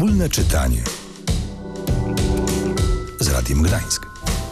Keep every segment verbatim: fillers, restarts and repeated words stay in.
Wspólne czytanie z Radiem Gdańsk.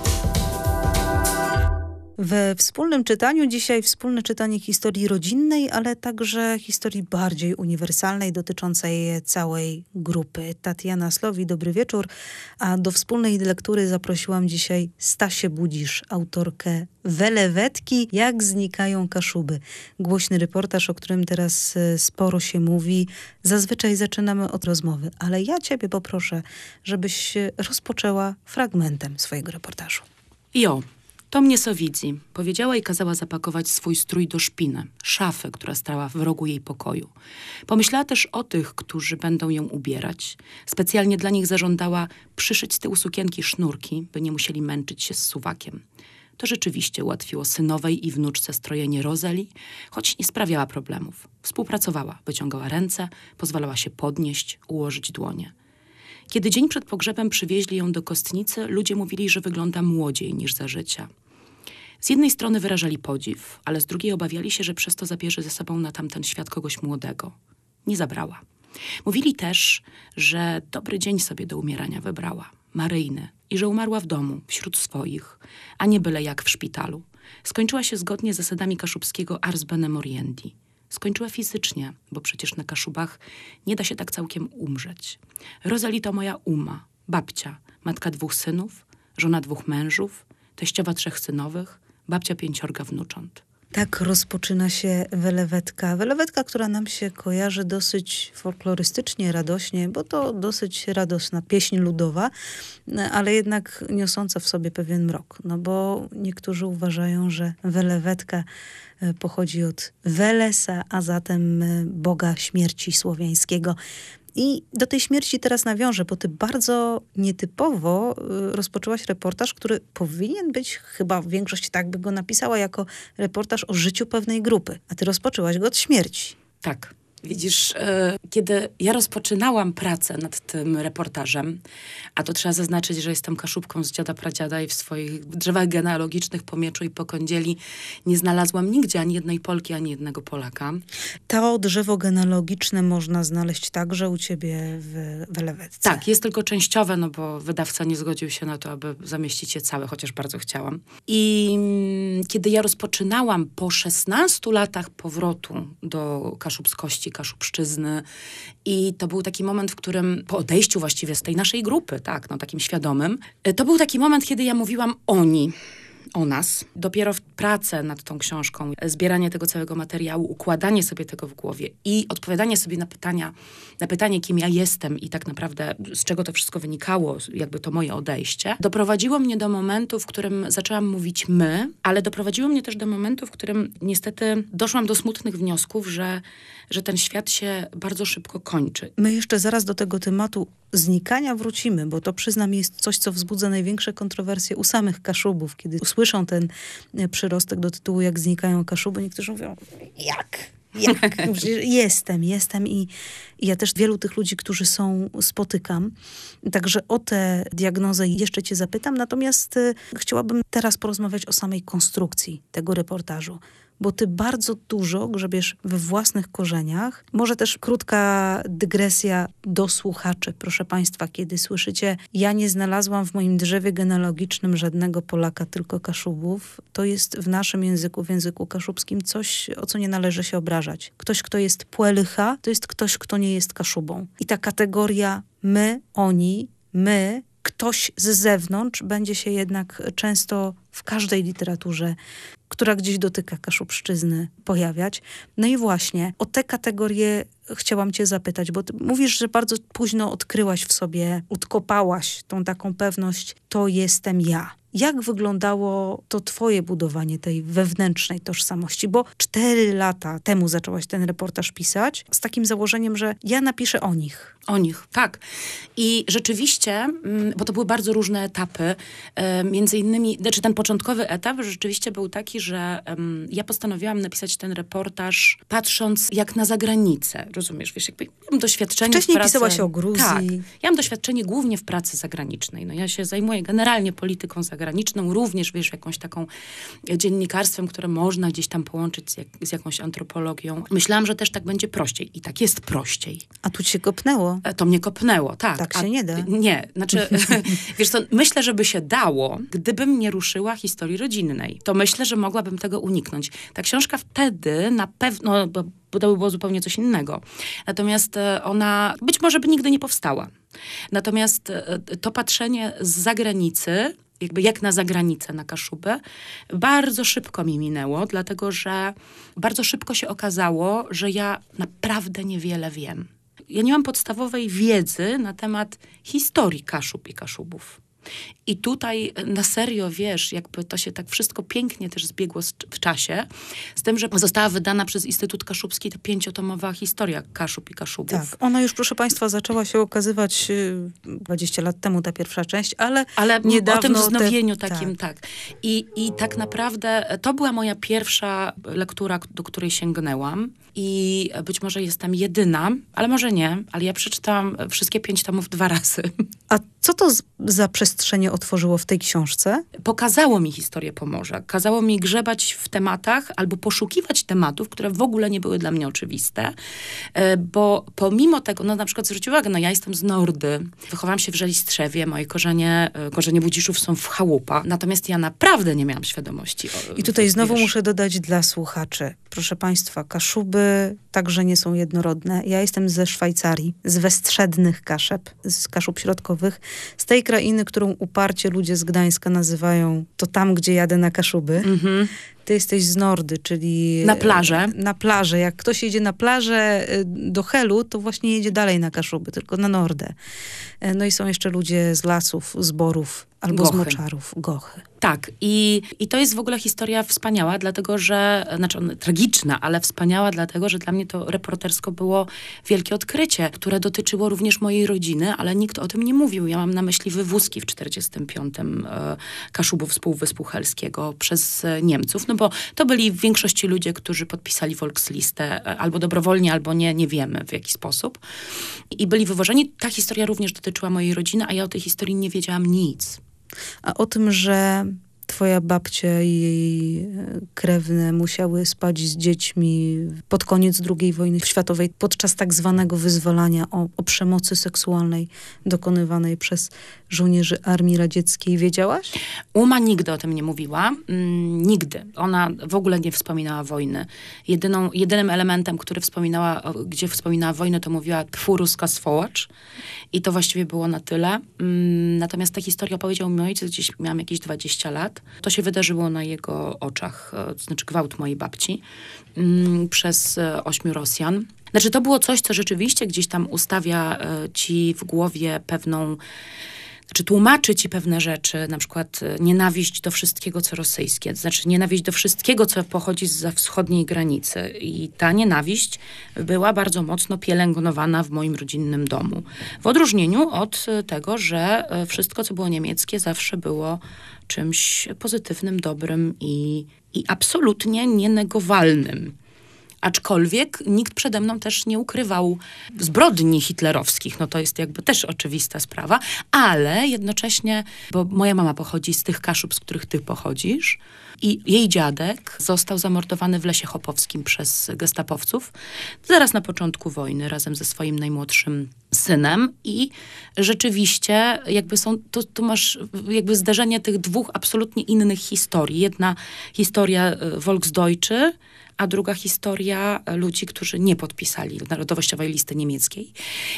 We wspólnym czytaniu dzisiaj wspólne czytanie historii rodzinnej, ale także historii bardziej uniwersalnej, dotyczącej całej grupy. Tatiana Slowi, dobry wieczór. A do wspólnej lektury zaprosiłam dzisiaj Stasię Budzisz, autorkę Welewetki, jak znikają Kaszuby. Głośny reportaż, o którym teraz sporo się mówi. Zazwyczaj zaczynamy od rozmowy, ale ja ciebie poproszę, żebyś rozpoczęła fragmentem swojego reportażu. Jo. To mnie so widzi. Powiedziała i kazała zapakować swój strój do szpiny, szafy, która stała w rogu jej pokoju. Pomyślała też o tych, którzy będą ją ubierać. Specjalnie dla nich zażądała przyszyć z tyłu sukienki sznurki, by nie musieli męczyć się z suwakiem. To rzeczywiście ułatwiło synowej i wnuczce strojenie Rozeli, choć nie sprawiała problemów. Współpracowała, wyciągała ręce, pozwalała się podnieść, ułożyć dłonie. Kiedy dzień przed pogrzebem przywieźli ją do kostnicy, ludzie mówili, że wygląda młodziej niż za życia. Z jednej strony wyrażali podziw, ale z drugiej obawiali się, że przez to zabierze ze sobą na tamten świat kogoś młodego. Nie zabrała. Mówili też, że dobry dzień sobie do umierania wybrała, maryjny, i że umarła w domu, wśród swoich, a nie byle jak w szpitalu. Skończyła się zgodnie z zasadami kaszubskiego ars bene moriendi. Skończyła fizycznie, bo przecież na Kaszubach nie da się tak całkiem umrzeć. Rozali to moja uma, babcia, matka dwóch synów, żona dwóch mężów, teściowa trzech synowych, babcia pięciorga wnucząt. Tak rozpoczyna się Welewetka. Welewetka, która nam się kojarzy dosyć folklorystycznie, radośnie, bo to dosyć radosna pieśń ludowa, ale jednak niosąca w sobie pewien mrok. No bo niektórzy uważają, że Welewetka pochodzi od Welesa, a zatem boga śmierci słowiańskiego. I do tej śmierci teraz nawiążę, bo ty bardzo nietypowo rozpoczęłaś reportaż, który powinien być, chyba większość tak by go napisała, jako reportaż o życiu pewnej grupy. A ty rozpoczęłaś go od śmierci. Tak. Widzisz, kiedy ja rozpoczynałam pracę nad tym reportażem, a to trzeba zaznaczyć, że jestem Kaszubką z dziada pradziada i w swoich drzewach genealogicznych po mieczu i po kądzieli nie znalazłam nigdzie ani jednej Polki, ani jednego Polaka. To drzewo genealogiczne można znaleźć także u ciebie w Welewetce. Tak, jest tylko częściowe, no bo wydawca nie zgodził się na to, aby zamieścić je całe, chociaż bardzo chciałam. I kiedy ja rozpoczynałam po szesnastu latach powrotu do kaszubskości, kaszubszczyzny. I to był taki moment, w którym po odejściu właściwie z tej naszej grupy, tak, no takim świadomym, to był taki moment, kiedy ja mówiłam oni, o nas. Dopiero w pracę nad tą książką, zbieranie tego całego materiału, układanie sobie tego w głowie i odpowiadanie sobie na pytania, na pytanie, kim ja jestem i tak naprawdę z czego to wszystko wynikało, jakby to moje odejście, doprowadziło mnie do momentu, w którym zaczęłam mówić my, ale doprowadziło mnie też do momentu, w którym niestety doszłam do smutnych wniosków, że, że ten świat się bardzo szybko kończy. My jeszcze zaraz do tego tematu znikania wrócimy, bo to, przyznam, jest coś, co wzbudza największe kontrowersje u samych Kaszubów, kiedy słyszą ten przyrostek do tytułu Jak znikają Kaszuby. Niektórzy mówią, jak? Jak? Jestem, jestem i, i ja też wielu tych ludzi, którzy są, spotykam. Także o tę diagnozę jeszcze cię zapytam, natomiast y, chciałabym teraz porozmawiać o samej konstrukcji tego reportażu. Bo ty bardzo dużo grzebiesz we własnych korzeniach. Może też krótka dygresja do słuchaczy, proszę państwa, kiedy słyszycie, ja nie znalazłam w moim drzewie genealogicznym żadnego Polaka, tylko Kaszubów. To jest w naszym języku, w języku kaszubskim coś, o co nie należy się obrażać. Ktoś, kto jest Puelycha, to jest ktoś, kto nie jest Kaszubą. I ta kategoria my, oni, my, ktoś z zewnątrz będzie się jednak często w każdej literaturze, która gdzieś dotyka kaszubszczyzny, pojawiać. No i właśnie o te kategorie chciałam cię zapytać, bo ty mówisz, że bardzo późno odkryłaś w sobie, odkopałaś tą taką pewność, to jestem ja. Jak wyglądało to twoje budowanie tej wewnętrznej tożsamości? Bo cztery lata temu zaczęłaś ten reportaż pisać z takim założeniem, że ja napiszę o nich. O nich, tak. I rzeczywiście, bo to były bardzo różne etapy, między innymi, znaczy ten początkowy etap rzeczywiście był taki, że um, ja postanowiłam napisać ten reportaż patrząc jak na zagranicę, rozumiesz? Wiesz, jakby mam doświadczenie Wcześniej w pracy... pisałaś o Gruzji. Tak. Ja mam doświadczenie głównie w pracy zagranicznej. No ja się zajmuję generalnie polityką zagraniczną. zagraniczną, również, wiesz, jakąś taką dziennikarstwem, które można gdzieś tam połączyć z, jak, z jakąś antropologią. Myślałam, że też tak będzie prościej. I tak jest prościej. A tu cię kopnęło. To mnie kopnęło, tak. Tak A, się nie da. Nie, znaczy, wiesz co, myślę, że by się dało, gdybym nie ruszyła historii rodzinnej. To myślę, że mogłabym tego uniknąć. Ta książka wtedy na pewno, bo, bo to by było zupełnie coś innego. Natomiast ona być może by nigdy nie powstała. Natomiast to patrzenie z zagranicy, jakby jak na zagranicę, na Kaszubę, bardzo szybko mi minęło, dlatego że bardzo szybko się okazało, że ja naprawdę niewiele wiem. Ja nie mam podstawowej wiedzy na temat historii Kaszub i Kaszubów. I tutaj na serio, wiesz, jakby to się tak wszystko pięknie też zbiegło w czasie, z tym, że została wydana przez Instytut Kaszubski ta pięciotomowa historia Kaszub i Kaszubów. Tak, ona już, proszę państwa, zaczęła się okazywać dwadzieścia lat temu, ta pierwsza część, ale, ale niedawno... o tym wznowieniu te... takim, tak. tak. I, I tak naprawdę to była moja pierwsza lektura, do której sięgnęłam. I być może jestem jedyna, ale może nie, ale ja przeczytałam wszystkie pięć tomów dwa razy. A co to za przestrzenie otworzyło w tej książce? Pokazało mi historię Pomorza. Kazało mi grzebać w tematach albo poszukiwać tematów, które w ogóle nie były dla mnie oczywiste. Bo pomimo tego, no na przykład zwróć uwagę, no ja jestem z Nordy. Wychowałam się w Żelistrewie. Moje korzenie, korzenie Budziszów są w chałupach. Natomiast ja naprawdę nie miałam świadomości. O, I tutaj znowu wiesz, muszę dodać dla słuchaczy. Proszę państwa, Kaszuby także nie są jednorodne. Ja jestem ze Szwajcarii, z westrzednych Kaszeb, z Kaszub środkowych, z tej krainy, którą uparcie ludzie z Gdańska nazywają to tam, gdzie jadę na Kaszuby. Mhm. Ty jesteś z Nordy, czyli... Na plażę. Na plażę. Jak ktoś jedzie na plażę do Helu, to właśnie jedzie dalej na Kaszuby, tylko na Nordę. No i są jeszcze ludzie z lasów, z borów, albo Gochy. z moczarów, Gochy. Tak. I, I to jest w ogóle historia wspaniała, dlatego że, znaczy on, tragiczna, ale wspaniała, dlatego że dla mnie to reportersko było wielkie odkrycie, które dotyczyło również mojej rodziny, ale nikt o tym nie mówił. Ja mam na myśli wywózki w czterdziestym piątym e, Kaszubów z Półwyspu Helskiego przez e, Niemców, no bo to byli w większości ludzie, którzy podpisali Volkslistę e, albo dobrowolnie, albo nie, nie wiemy w jaki sposób. I byli wywożeni. Ta historia również dotyczyła mojej rodziny, a ja o tej historii nie wiedziałam nic. A o tym, że twoja babcia i jej krewne musiały spać z dziećmi pod koniec drugiej wojny światowej, podczas tak zwanego wyzwalania o, o przemocy seksualnej dokonywanej przez żołnierzy Armii Radzieckiej. Wiedziałaś? Uma nigdy o tym nie mówiła. Mm, nigdy. Ona w ogóle nie wspominała wojny. Jedyną, jedynym elementem, który wspominała, gdzie wspominała wojnę, to mówiła tfu, ruska swołacz. I to właściwie było na tyle. Mm, natomiast tę historię opowiedział mi ojciec, gdzieś miałam jakieś dwadzieścia lat. To się wydarzyło na jego oczach, to znaczy gwałt mojej babci mm, przez e, ośmiu Rosjan. Znaczy to było coś, co rzeczywiście gdzieś tam ustawia e, ci w głowie pewną, znaczy tłumaczy ci pewne rzeczy, na przykład e, nienawiść do wszystkiego, co rosyjskie, to znaczy nienawiść do wszystkiego, co pochodzi zza wschodniej granicy. I ta nienawiść była bardzo mocno pielęgnowana w moim rodzinnym domu. W odróżnieniu od tego, że wszystko, co było niemieckie, zawsze było czymś pozytywnym, dobrym i, i absolutnie nienegowalnym. Aczkolwiek nikt przede mną też nie ukrywał zbrodni hitlerowskich. No to jest jakby też oczywista sprawa. Ale jednocześnie, bo moja mama pochodzi z tych Kaszub, z których ty pochodzisz, i jej dziadek został zamordowany w Lesie Chopowskim przez gestapowców zaraz na początku wojny razem ze swoim najmłodszym synem. I rzeczywiście jakby są, tu, tu masz jakby zderzenie tych dwóch absolutnie innych historii. Jedna historia Volksdeutsche, a druga historia ludzi, którzy nie podpisali narodowościowej listy niemieckiej.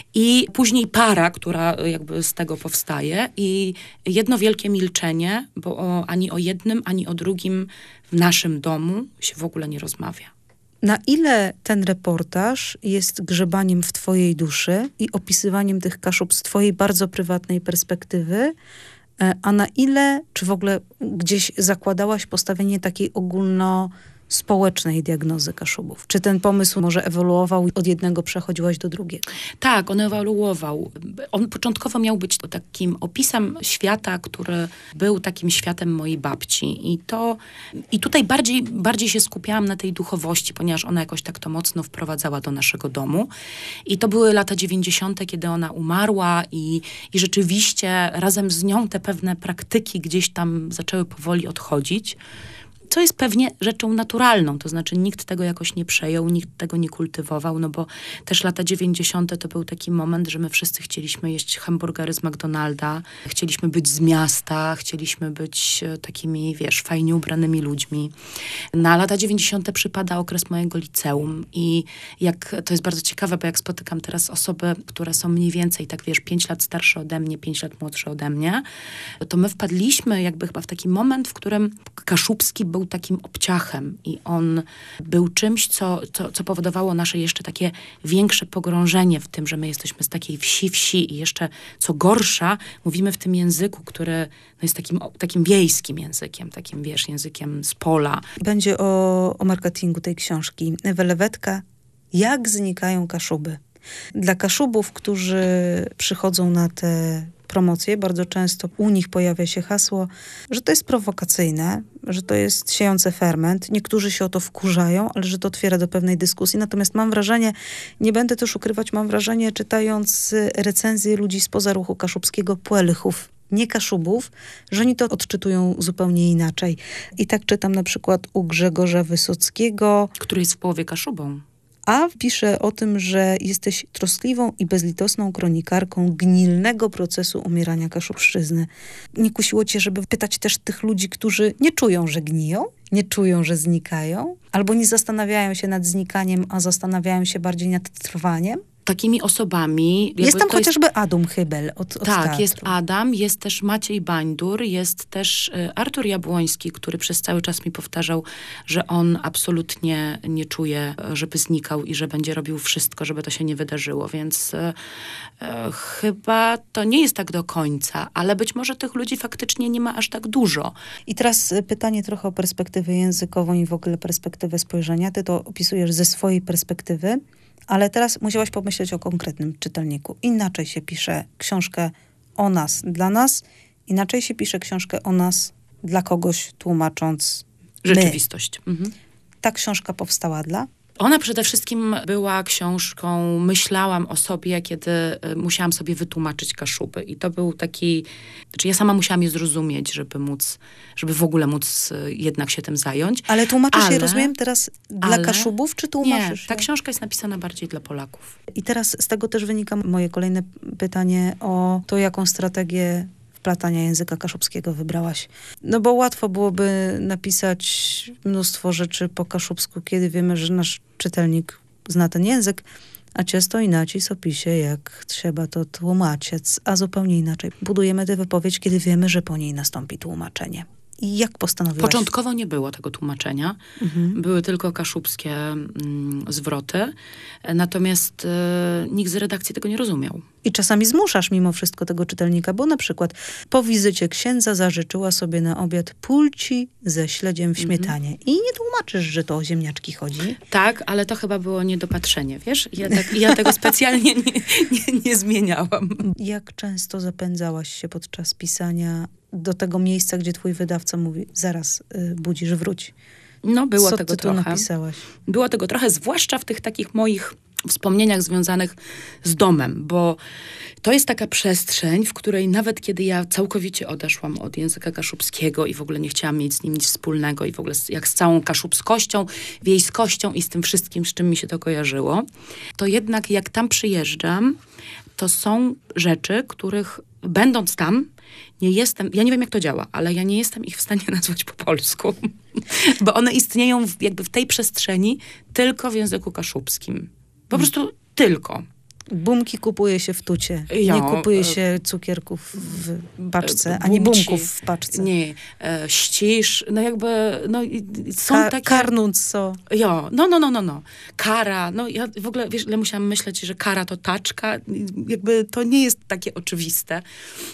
I później para, która jakby z tego powstaje i jedno wielkie milczenie, bo o, ani o jednym, ani o drugim w naszym domu się w ogóle nie rozmawia. Na ile ten reportaż jest grzebaniem w twojej duszy i opisywaniem tych Kaszub z twojej bardzo prywatnej perspektywy, a na ile, czy w ogóle gdzieś zakładałaś postawienie takiej ogólno społecznej diagnozy Kaszubów? Czy ten pomysł może ewoluował i od jednego przechodziłaś do drugiego? Tak, on ewoluował. On początkowo miał być takim opisem świata, który był takim światem mojej babci. I to, i tutaj bardziej, bardziej się skupiałam na tej duchowości, ponieważ ona jakoś tak to mocno wprowadzała do naszego domu. I to były lata dziewięćdziesiąte, kiedy ona umarła i, i rzeczywiście razem z nią te pewne praktyki gdzieś tam zaczęły powoli odchodzić. Co jest pewnie rzeczą naturalną, to znaczy nikt tego jakoś nie przejął, nikt tego nie kultywował, no bo też lata dziewięćdziesiąte to był taki moment, że my wszyscy chcieliśmy jeść hamburgery z McDonalda, chcieliśmy być z miasta, chcieliśmy być takimi, wiesz, fajnie ubranymi ludźmi. Na lata dziewięćdziesiąte przypada okres mojego liceum i jak, to jest bardzo ciekawe, bo jak spotykam teraz osoby, które są mniej więcej, tak wiesz, pięć lat starsze ode mnie, pięć lat młodsze ode mnie, to my wpadliśmy jakby chyba w taki moment, w którym Kaszubski był takim obciachem i on był czymś, co, co, co powodowało nasze jeszcze takie większe pogrążenie w tym, że my jesteśmy z takiej wsi, wsi i jeszcze, co gorsza, mówimy w tym języku, który no jest takim, takim wiejskim językiem, takim, wiesz, językiem z pola. Będzie o, o marketingu tej książki. Welewetka, jak znikają Kaszuby. Dla Kaszubów, którzy przychodzą na te promocje, bardzo często u nich pojawia się hasło, że to jest prowokacyjne, że to jest siejące ferment. Niektórzy się o to wkurzają, ale że to otwiera do pewnej dyskusji. Natomiast mam wrażenie, nie będę też ukrywać, mam wrażenie, czytając recenzje ludzi spoza ruchu kaszubskiego, Puelchów, nie Kaszubów, że oni to odczytują zupełnie inaczej. I tak czytam na przykład u Grzegorza Wysockiego, który jest w połowie Kaszubą. A pisze o tym, że jesteś troskliwą i bezlitosną kronikarką gnilnego procesu umierania Kaszubszczyzny. Nie kusiło cię, żeby pytać też tych ludzi, którzy nie czują, że gniją, nie czują, że znikają, albo nie zastanawiają się nad znikaniem, a zastanawiają się bardziej nad trwaniem? Takimi osobami... Jest tam to chociażby jest... Adam Chybel od, od Tak, teatru. jest Adam, jest też Maciej Bańdur, jest też y, Artur Jabłoński, który przez cały czas mi powtarzał, że on absolutnie nie czuje, żeby znikał i że będzie robił wszystko, żeby to się nie wydarzyło, więc y, y, chyba to nie jest tak do końca, ale być może tych ludzi faktycznie nie ma aż tak dużo. I teraz pytanie trochę o perspektywę językową i w ogóle perspektywę spojrzenia. Ty to opisujesz ze swojej perspektywy, ale teraz musiałaś pomyśleć o konkretnym czytelniku. Inaczej się pisze książkę o nas, dla nas. Inaczej się pisze książkę o nas, dla kogoś, tłumacząc rzeczywistość. Mhm. Ta książka powstała dla? Ona przede wszystkim była książką, myślałam o sobie, kiedy musiałam sobie wytłumaczyć Kaszuby. I to był taki, znaczy ja sama musiałam je zrozumieć, żeby móc, żeby w ogóle móc jednak się tym zająć. Ale tłumaczysz ale, je, rozumiem, teraz dla ale, Kaszubów, czy tłumaczysz Nie, ta je? książka jest napisana bardziej dla Polaków. I teraz z tego też wynika moje kolejne pytanie o to, jaką strategię wplatania języka kaszubskiego wybrałaś. No bo łatwo byłoby napisać mnóstwo rzeczy po kaszubsku, kiedy wiemy, że nasz czytelnik zna ten język, a często inaczej opisie, jak trzeba to tłumaczyć, a zupełnie inaczej. Budujemy tę wypowiedź, kiedy wiemy, że po niej nastąpi tłumaczenie. I jak postanowiłaś? Początkowo nie było tego tłumaczenia. Mhm. Były tylko kaszubskie mm, zwroty. Natomiast y, nikt z redakcji tego nie rozumiał. I czasami zmuszasz mimo wszystko tego czytelnika, bo na przykład po wizycie księdza zażyczyła sobie na obiad pulci ze śledziem w śmietanie. Mhm. I nie tłumaczysz, że to o ziemniaczki chodzi. Tak, ale to chyba było niedopatrzenie, wiesz? Ja, tak, ja tego specjalnie nie, nie, nie zmieniałam. Jak często zapędzałaś się podczas pisania do tego miejsca, gdzie twój wydawca mówi, zaraz y, budzisz, wróć. No było Co tego ty trochę. Tu napisałaś? Było tego trochę, zwłaszcza w tych takich moich wspomnieniach związanych z domem, bo to jest taka przestrzeń, w której nawet kiedy ja całkowicie odeszłam od języka kaszubskiego i w ogóle nie chciałam mieć z nim nic wspólnego i w ogóle z, jak z całą kaszubskością, wiejskością i z tym wszystkim, z czym mi się to kojarzyło, to jednak jak tam przyjeżdżam, to są rzeczy, których będąc tam, nie jestem, ja nie wiem jak to działa, ale ja nie jestem ich w stanie nazwać po polsku, bo one istnieją w, jakby w tej przestrzeni tylko w języku kaszubskim. Po prostu tylko. Bumki kupuje się w tucie. Jo, nie kupuje e, się cukierków w paczce, e, ani bumci. bumków w paczce. Nie, e, ścisz, no jakby, no i- i są Ka- takie... Karnąc co. Jo, no, no, no, no, no. Kara, no ja w ogóle, wiesz, ile musiałam myśleć, że kara to taczka, jakby to nie jest takie oczywiste.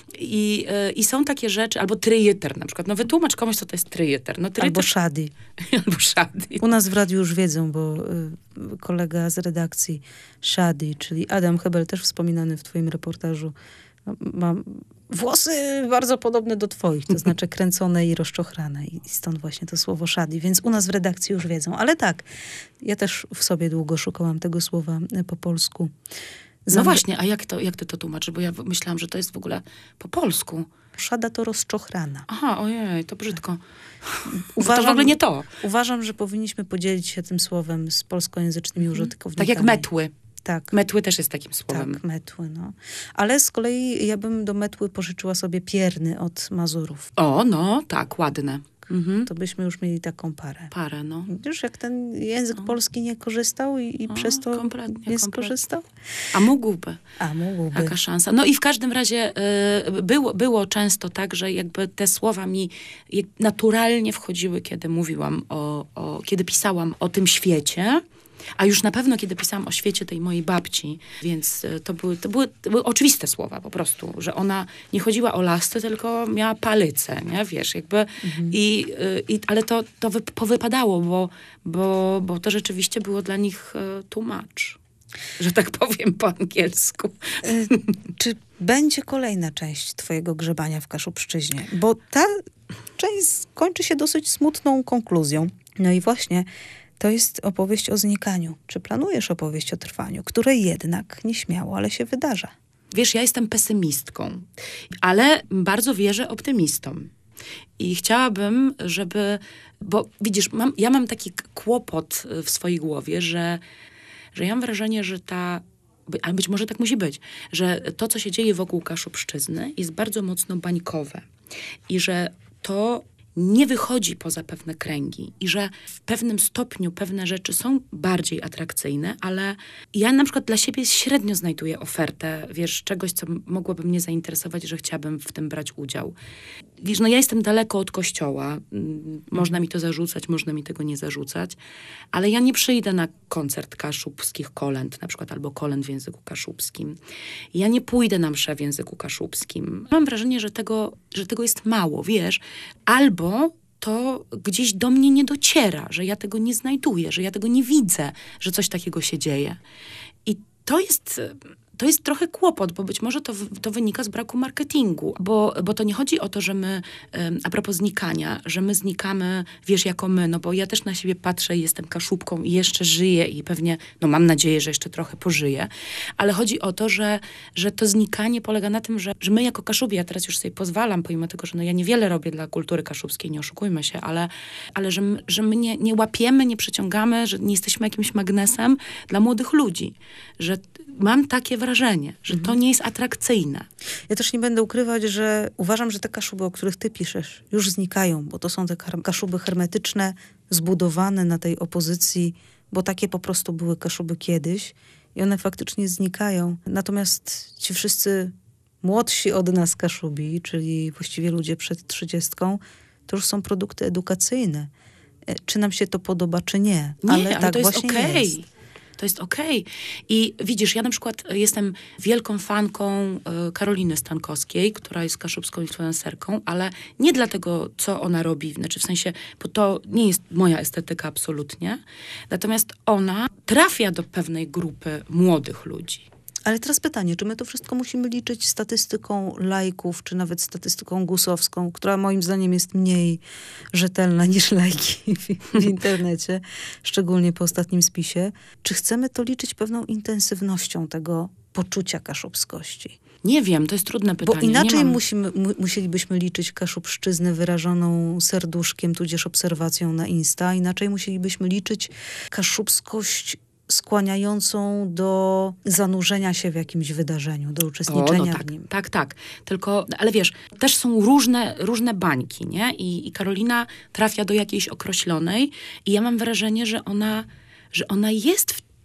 I, e, i są takie rzeczy, albo tryjeter na przykład, no wytłumacz komuś, co to jest tryjeter. No, Albo shadi. albo szady. U nas w radiu już wiedzą, bo y, kolega z redakcji Shadi, czyli Adam Hebel, też wspominany w twoim reportażu, no, ma włosy bardzo podobne do twoich, to znaczy kręcone i rozczochrane. I stąd właśnie to słowo Shadi. Więc u nas w redakcji już wiedzą. Ale tak, ja też w sobie długo szukałam tego słowa y, po polsku. No Zam- właśnie, a jak, to, jak ty to tłumaczysz? Bo ja w- myślałam, że to jest w ogóle po polsku. Szada to rozczochrana. Aha, ojej, to brzydko. Uważam, to w ogóle nie to. Uważam, że powinniśmy podzielić się tym słowem z polskojęzycznymi użytkownikami. Tak jak metły. Tak. Metły też jest takim słowem. Tak, metły, no. Ale z kolei ja bym do metły pożyczyła sobie pierny od Mazurów. O, no, tak, ładne. Mhm. To byśmy już mieli taką parę. Parę, no. Widzisz, jak ten język polski nie korzystał i, i O, przez to kompletnie, nie kompletnie. skorzystał? A mógłby. A, mógłby. Jaka szansa. No i w każdym razie y, było, było często tak, że jakby te słowa mi jak naturalnie wchodziły, kiedy mówiłam o, o, kiedy pisałam o tym świecie. A już na pewno, kiedy pisałam o świecie tej mojej babci, więc y, to były, to były, to były oczywiste słowa po prostu, że ona nie chodziła o lasty, tylko miała palycę, nie? Wiesz, jakby i, y, i, ale to, to wy, powypadało, bo, bo, bo to rzeczywiście było dla nich y, tłumacz, że tak powiem po angielsku. Y, czy będzie kolejna część twojego grzebania w Kaszubszczyźnie? Bo ta część kończy się dosyć smutną konkluzją. No i właśnie to jest opowieść o znikaniu. Czy planujesz opowieść o trwaniu, które jednak nieśmiało, ale się wydarza? Wiesz, ja jestem pesymistką, ale bardzo wierzę optymistom. I chciałabym, żeby... Bo widzisz, mam, ja mam taki k- kłopot w swojej głowie, że, że ja mam wrażenie, że ta... by- A być może tak musi być, że to, co się dzieje wokół Kaszubszczyzny, jest bardzo mocno bańkowe. I że to nie wychodzi poza pewne kręgi i że w pewnym stopniu pewne rzeczy są bardziej atrakcyjne, ale ja na przykład dla siebie średnio znajduję ofertę, wiesz, czegoś, co m- mogłoby mnie zainteresować, że chciałabym w tym brać udział. Wiesz, no ja jestem daleko od kościoła, mm, można mi to zarzucać, można mi tego nie zarzucać, ale ja nie przyjdę na koncert kaszubskich kolęd, na przykład, albo kolęd w języku kaszubskim. Ja nie pójdę na mszę w języku kaszubskim. Mam wrażenie, że tego, że tego jest mało, wiesz, albo to gdzieś do mnie nie dociera, że ja tego nie znajduję, że ja tego nie widzę, że coś takiego się dzieje. I to jest, to jest trochę kłopot, bo być może to, w- to wynika z braku marketingu, bo, bo to nie chodzi o to, że my, em, a propos znikania, że my znikamy, wiesz, jako my, no bo ja też na siebie patrzę i jestem Kaszubką i jeszcze żyję i pewnie, no mam nadzieję, że jeszcze trochę pożyję, ale chodzi o to, że, że to znikanie polega na tym, że, że my jako Kaszubi, ja teraz już sobie pozwalam, pomimo tego, że no ja niewiele robię dla kultury kaszubskiej, nie oszukujmy się, ale, ale że, my- że my nie, nie łapiemy, nie przyciągamy, że nie jesteśmy jakimś magnesem dla młodych ludzi, że mam takie wrażenie, że to nie jest atrakcyjne. Ja też nie będę ukrywać, że uważam, że te Kaszuby, o których ty piszesz, już znikają, bo to są te kar- Kaszuby hermetyczne, zbudowane na tej opozycji, bo takie po prostu były Kaszuby kiedyś i one faktycznie znikają. Natomiast ci wszyscy młodsi od nas Kaszubi, czyli właściwie ludzie przed trzydziestką, to już są produkty edukacyjne. E, Czy nam się to podoba, czy nie. Nie, ale, tak to jest właśnie okej. jest. To jest okej. I widzisz, ja na przykład jestem wielką fanką y, Karoliny Stankowskiej, która jest kaszubską influencerką, ale nie dlatego, co ona robi, znaczy w sensie, bo to nie jest moja estetyka absolutnie. Natomiast ona trafia do pewnej grupy młodych ludzi. Ale teraz pytanie, czy my to wszystko musimy liczyć statystyką lajków, czy nawet statystyką gusowską, która moim zdaniem jest mniej rzetelna niż lajki w, w internecie, szczególnie po ostatnim spisie. Czy chcemy to liczyć pewną intensywnością tego poczucia kaszubskości? Nie wiem, to jest trudne pytanie. Bo inaczej nie mam... musimy, mu, musielibyśmy liczyć kaszubszczyznę wyrażoną serduszkiem, tudzież obserwacją na Insta. Inaczej musielibyśmy liczyć kaszubskość skłaniającą do zanurzenia się w jakimś wydarzeniu, do uczestniczenia O, no tak, w nim. tak, tak. Tylko, ale wiesz, też są różne, różne bańki, nie? I, I Karolina trafia do jakiejś określonej i ja mam wrażenie, że ona, że ona jest w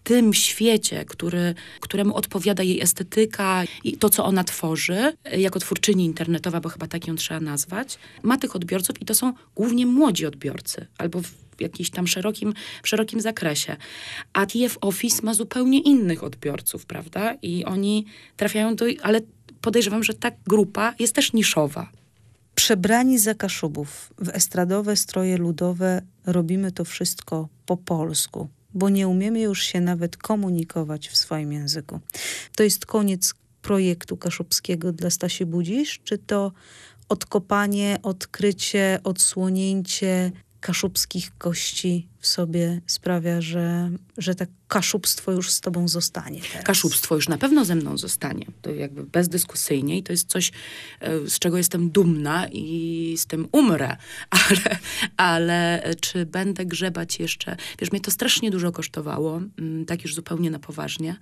tym świecie, który, któremu odpowiada jej estetyka i to, co ona tworzy, jako twórczyni internetowa, bo chyba tak ją trzeba nazwać, ma tych odbiorców i to są głównie młodzi odbiorcy, albo w jakimś tam szerokim, w szerokim zakresie. A T F Office ma zupełnie innych odbiorców, prawda? I oni trafiają do... Ale podejrzewam, że ta grupa jest też niszowa. Przebrani za Kaszubów w estradowe stroje ludowe robimy to wszystko po polsku, bo nie umiemy już się nawet komunikować w swoim języku. To jest koniec projektu kaszubskiego dla Stasi Budzisz, czy to odkopanie, odkrycie, odsłonięcie kaszubskich kości w sobie sprawia, że, że tak kaszubstwo już z tobą zostanie teraz? Kaszubstwo już na pewno ze mną zostanie. To jakby bezdyskusyjnie i to jest coś, z czego jestem dumna i z tym umrę. Ale, ale czy będę grzebać jeszcze? Wiesz, mnie to strasznie dużo kosztowało, tak już zupełnie na poważnie.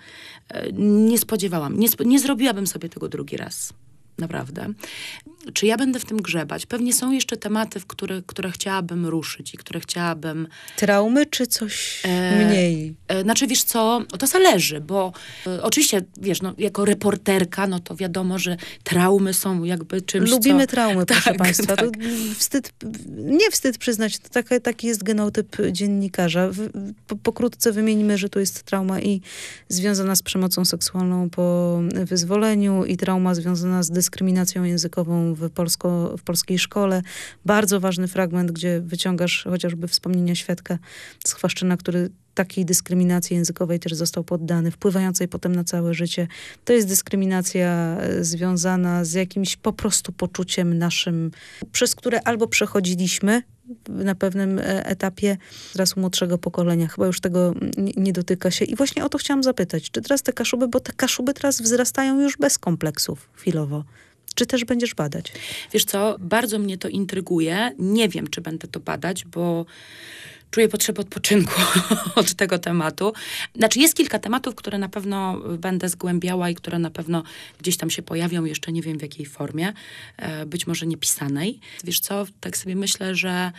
Nie spodziewałam, nie, spo, nie zrobiłabym sobie tego drugi raz. Naprawdę. Czy ja będę w tym grzebać? Pewnie są jeszcze tematy, w które, które chciałabym ruszyć i które chciałabym... Traumy czy coś e, mniej? E, znaczy, wiesz co, to zależy, bo e, oczywiście, wiesz, no, jako reporterka, no to wiadomo, że traumy są jakby czymś, Lubimy co... traumy, tak, proszę państwa. Tak. To wstyd, nie wstyd przyznać, to taki, taki jest genotyp dziennikarza. W, po, pokrótce wymienimy, że tu jest trauma i związana z przemocą seksualną po wyzwoleniu i trauma związana z dyskryminacją językową w, polsko, w polskiej szkole. Bardzo ważny fragment, gdzie wyciągasz chociażby wspomnienia świadka z Chwaszczyna, który takiej dyskryminacji językowej też został poddany, wpływającej potem na całe życie. To jest dyskryminacja związana z jakimś po prostu poczuciem naszym, przez które albo przechodziliśmy na pewnym etapie, teraz u młodszego pokolenia. Chyba już tego nie, nie dotyka się. I właśnie o to chciałam zapytać. Czy teraz te Kaszuby, bo te Kaszuby teraz wzrastają już bez kompleksów chwilowo. Czy też będziesz badać? Wiesz co, bardzo mnie to intryguje. Nie wiem, czy będę to badać, bo czuję potrzebę odpoczynku od tego tematu. Znaczy jest kilka tematów, które na pewno będę zgłębiała i które na pewno gdzieś tam się pojawią, jeszcze nie wiem w jakiej formie, być może niepisanej. Wiesz co, tak sobie myślę, że,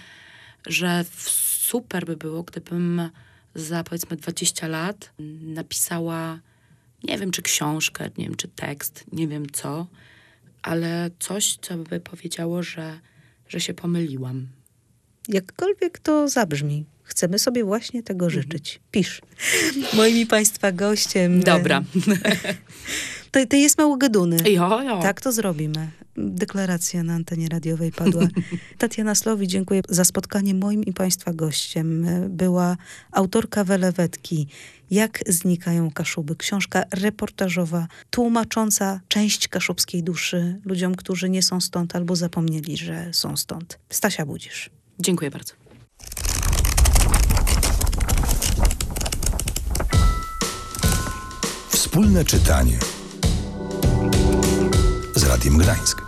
że super by było, gdybym za powiedzmy dwadzieścia lat napisała, nie wiem czy książkę, nie wiem czy tekst, nie wiem co, ale coś, co by powiedziało, że, że się pomyliłam. Jakkolwiek to zabrzmi. Chcemy sobie właśnie tego życzyć. Pisz. Moim i państwa gościem... Dobra. To, to jest mało gaduny. Jo, jo. Tak to zrobimy. Deklaracja na antenie radiowej padła. Tatiana Slowi, dziękuję za spotkanie. Moim i państwa gościem była autorka welewetki Jak znikają Kaszuby. Książka reportażowa, tłumacząca część kaszubskiej duszy ludziom, którzy nie są stąd albo zapomnieli, że są stąd. Stasia Budzisz. Dziękuję bardzo. Wspólne czytanie z Radiem Gdańsk.